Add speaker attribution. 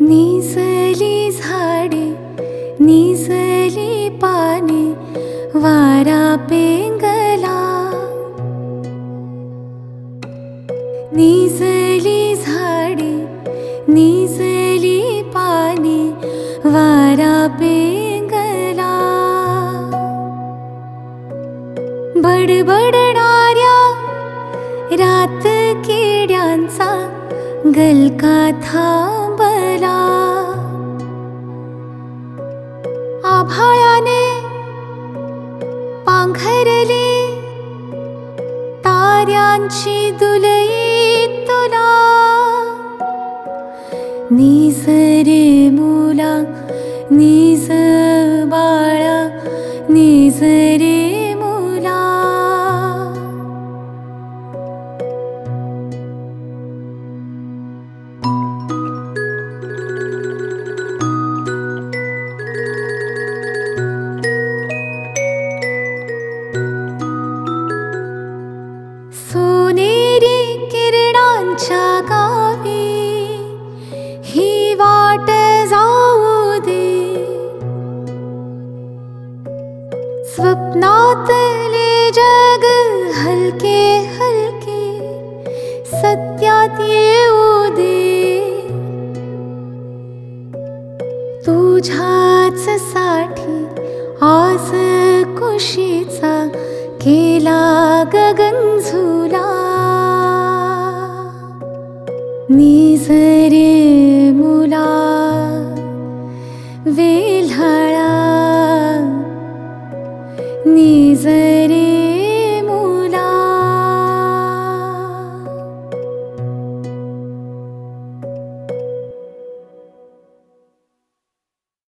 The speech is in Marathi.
Speaker 1: निजली झाडे निजली पाने वारा पेंगला, निजली झाडे निजली पाने वारा पेंगला. बडबडणाऱ्या रात किड्यांचा गलका थांबला. आभाळाने पांघरली ताऱ्यांची दुलई तुला. निज रे मुला निज बाळा निज रे मुला. सोनेरी किरणांच्या गावी ही वाट जाऊ दे. स्वप्नातले जग हलके हलके सत्यात येऊ दे. तुझ्याच साठी आज कुशीचा केला गगन झुला. निज